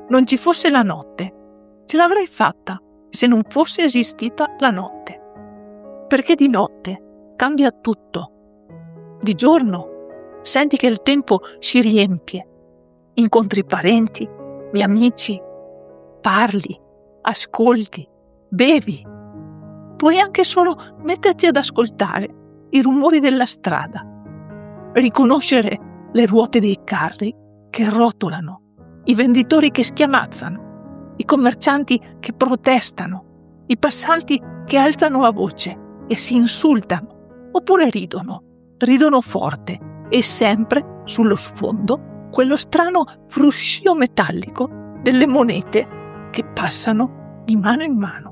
non ci fosse la notte, ce l'avrei fatta se non fosse esistita la notte. Perché di notte cambia tutto. Di giorno senti che il tempo si riempie. Incontri parenti, gli amici, parli, ascolti, bevi. Puoi anche solo metterti ad ascoltare i rumori della strada, riconoscere le ruote dei carri che rotolano, i venditori che schiamazzano, i commercianti che protestano, i passanti che alzano la voce e si insultano, oppure ridono forte e sempre sullo sfondo quello strano fruscio metallico delle monete che passano di mano in mano.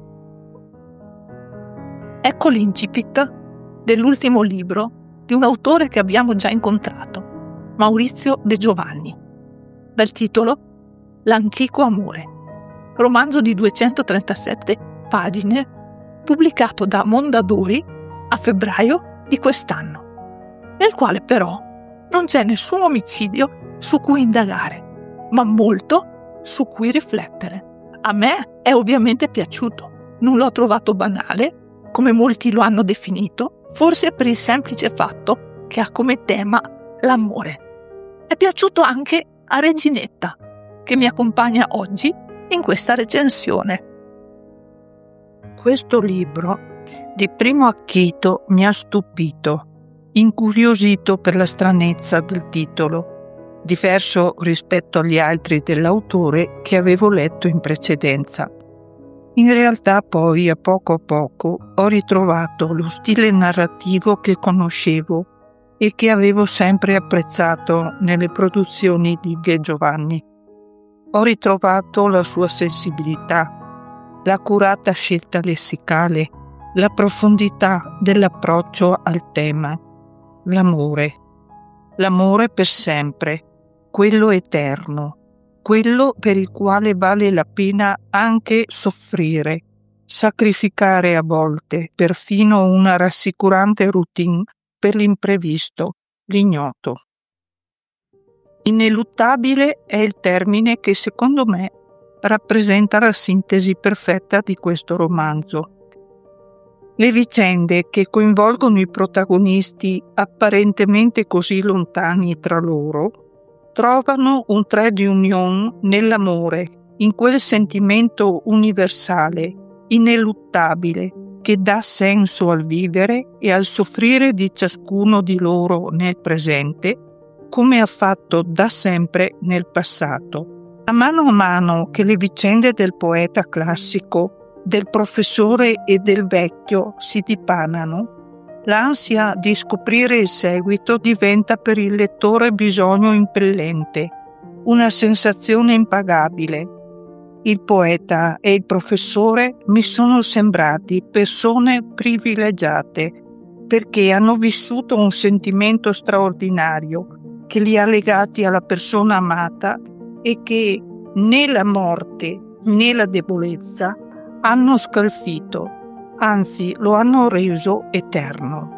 Ecco l'incipit dell'ultimo libro di un autore che abbiamo già incontrato, Maurizio De Giovanni, dal titolo L'antico amore, romanzo di 237 pagine, pubblicato da Mondadori a febbraio di quest'anno, nel quale però non c'è nessun omicidio su cui indagare, ma molto su cui riflettere. A me è ovviamente piaciuto, non l'ho trovato banale, come molti lo hanno definito, forse per il semplice fatto che ha come tema l'amore. È piaciuto anche a Reginetta, che mi accompagna oggi in questa recensione. Questo libro di primo acchito mi ha stupito, incuriosito per la stranezza del titolo, diverso rispetto agli altri dell'autore che avevo letto in precedenza. In realtà poi, a poco ho ritrovato lo stile narrativo che conoscevo e che avevo sempre apprezzato nelle produzioni di De Giovanni. Ho ritrovato la sua sensibilità, l'accurata scelta lessicale, la profondità dell'approccio al tema, l'amore. L'amore per sempre, quello eterno, quello per il quale vale la pena anche soffrire, sacrificare a volte perfino una rassicurante routine per l'imprevisto, l'ignoto. Ineluttabile è il termine che secondo me rappresenta la sintesi perfetta di questo romanzo. Le vicende che coinvolgono i protagonisti apparentemente così lontani tra loro trovano un trait d'union nell'amore, in quel sentimento universale, ineluttabile, che dà senso al vivere e al soffrire di ciascuno di loro nel presente, come ha fatto da sempre nel passato. A mano che le vicende del poeta classico, del professore e del vecchio si dipanano, l'ansia di scoprire il seguito diventa per il lettore bisogno impellente, una sensazione impagabile. Il poeta e il professore mi sono sembrati persone privilegiate perché hanno vissuto un sentimento straordinario che li ha legati alla persona amata e che né la morte né la debolezza hanno scalfito, anzi lo hanno reso eterno.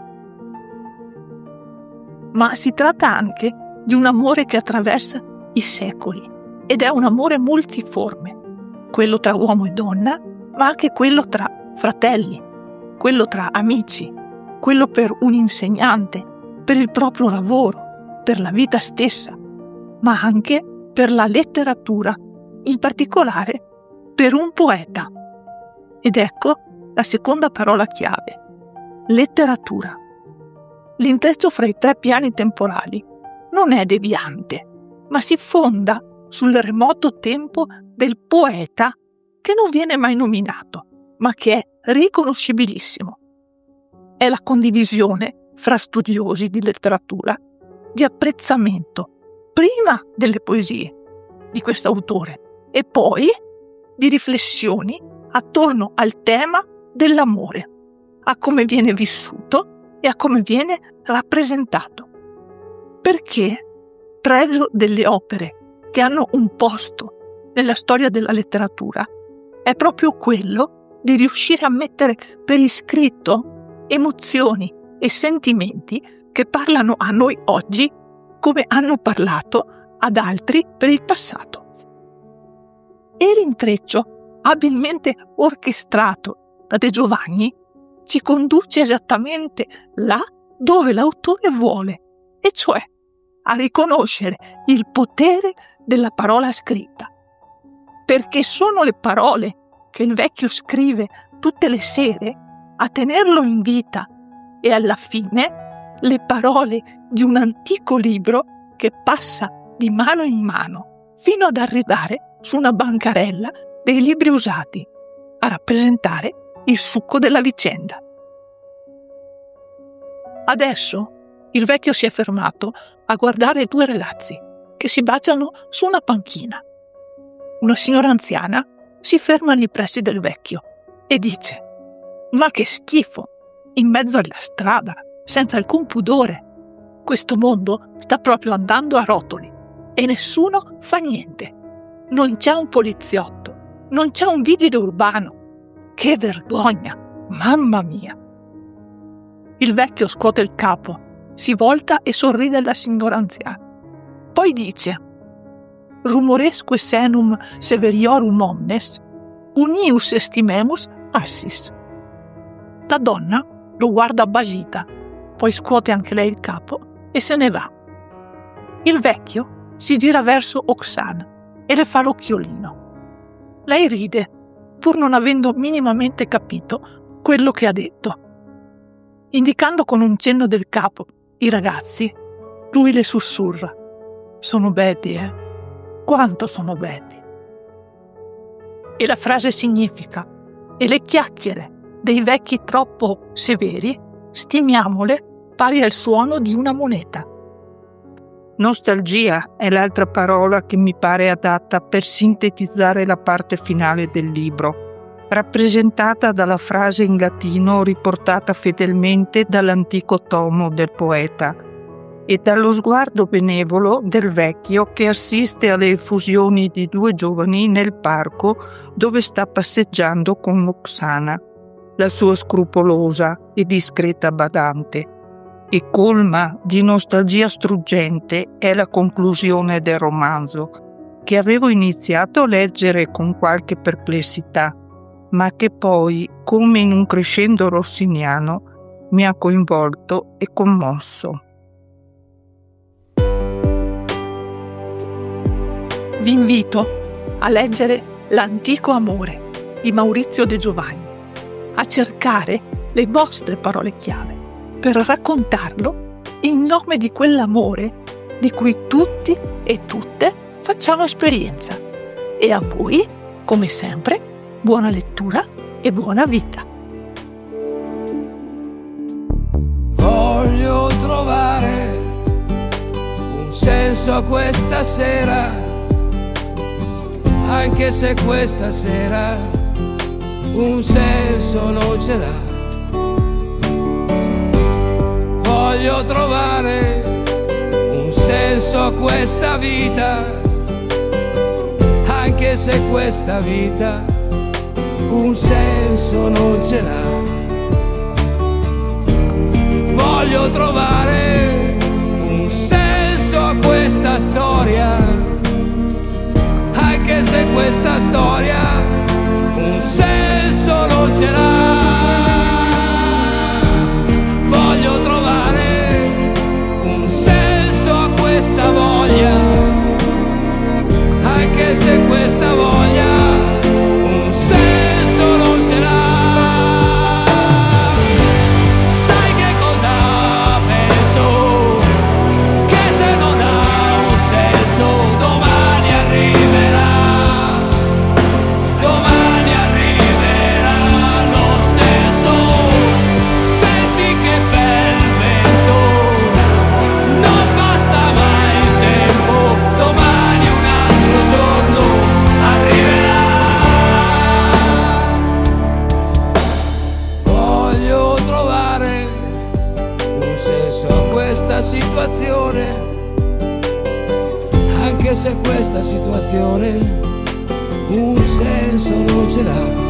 Ma si tratta anche di un amore che attraversa i secoli ed è un amore multiforme, quello tra uomo e donna, ma anche quello tra fratelli, quello tra amici, quello per un insegnante, per il proprio lavoro, per la vita stessa, ma anche per la letteratura, in particolare per un poeta. Ed ecco la seconda parola chiave: letteratura. L'intreccio fra i tre piani temporali non è deviante, ma si fonda sul remoto tempo del poeta che non viene mai nominato, ma che è riconoscibilissimo. È la condivisione fra studiosi di letteratura di apprezzamento prima delle poesie di questo autore e poi di riflessioni attorno al tema dell'amore, a come viene vissuto e a come viene rappresentato. Perché pregio delle opere che hanno un posto nella storia della letteratura è proprio quello di riuscire a mettere per iscritto emozioni e sentimenti che parlano a noi oggi come hanno parlato ad altri per il passato. l'intreccio, abilmente orchestrato da De Giovanni, ci conduce esattamente là dove l'autore vuole, e cioè a riconoscere il potere della parola scritta. Perché sono le parole che il vecchio scrive tutte le sere a tenerlo in vita, e alla fine le parole di un antico libro che passa di mano in mano fino ad arrivare su una bancarella dei libri usati, a rappresentare il succo della vicenda. Adesso il vecchio si è fermato a guardare due ragazzi che si baciano su una panchina. Una signora anziana si ferma nei pressi del vecchio e dice: «Ma che schifo! In mezzo alla strada, senza alcun pudore. Questo mondo sta proprio andando a rotoli e nessuno fa niente. Non c'è un poliziotto, non c'è un vigile urbano. Che vergogna! Mamma mia!» Il vecchio scuote il capo, si volta e sorride alla signora anziana. Poi dice: «Rumoresque senum severiorum omnes, unius estimemus assis». La donna lo guarda basita, poi scuote anche lei il capo e se ne va. Il vecchio si gira verso Oksana e le fa l'occhiolino. Lei ride, pur non avendo minimamente capito quello che ha detto. Indicando con un cenno del capo i ragazzi, lui le sussurra: «Sono belli, Quanto sono belli!» E la frase significa: «E le chiacchiere dei vecchi troppo severi, stimiamole pari al suono di una moneta». Nostalgia è l'altra parola che mi pare adatta per sintetizzare la parte finale del libro, rappresentata dalla frase in latino riportata fedelmente dall'antico tomo del poeta e dallo sguardo benevolo del vecchio che assiste alle effusioni di due giovani nel parco dove sta passeggiando con Oksana, la sua scrupolosa e discreta badante. E colma di nostalgia struggente è la conclusione del romanzo, che avevo iniziato a leggere con qualche perplessità, ma che poi, come in un crescendo rossiniano, mi ha coinvolto e commosso. Vi invito a leggere L'antico amore di Maurizio De Giovanni, a cercare le vostre parole chiave per raccontarlo in nome di quell'amore di cui tutti e tutte facciamo esperienza. E a voi, come sempre, buona lettura e buona vita. Voglio trovare un senso a questa sera, anche se questa sera un senso non ce l'ha. Voglio trovare un senso a questa vita, anche se questa vita un senso non ce l'ha. Voglio trovare un senso a questa storia, anche se questa storia un senso non ce l'ha. Voglio trovare un senso a questa voglia, anche se questa voglia un senso non ce l'ha. Sai che cosa penso? Che se non ha un senso domani arriverà lo stesso. Senti che bel vento, non basta mai il tempo, domani un altro giorno arriverà. Voglio trovare un senso a questa situazione, anche se questa situazione un senso non ce l'ha.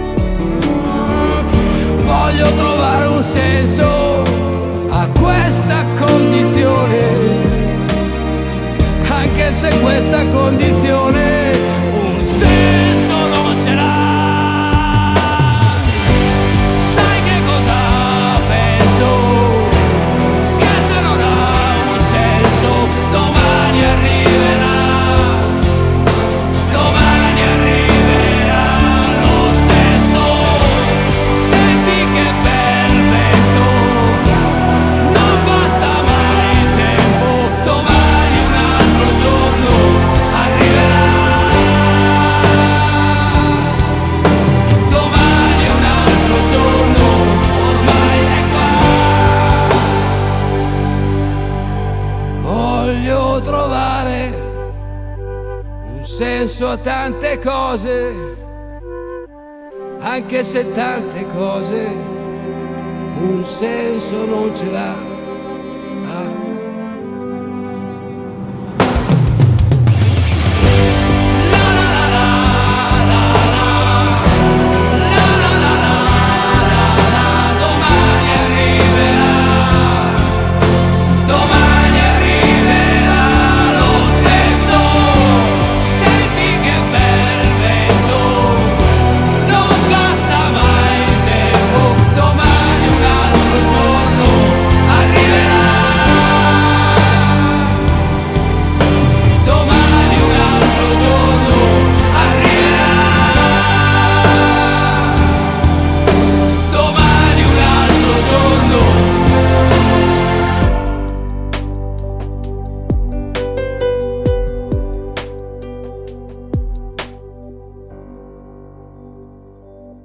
Voglio trovare un senso a questa condizione, anche se questa condizione un senso senso a tante cose, anche se tante cose un senso non ce l'ha.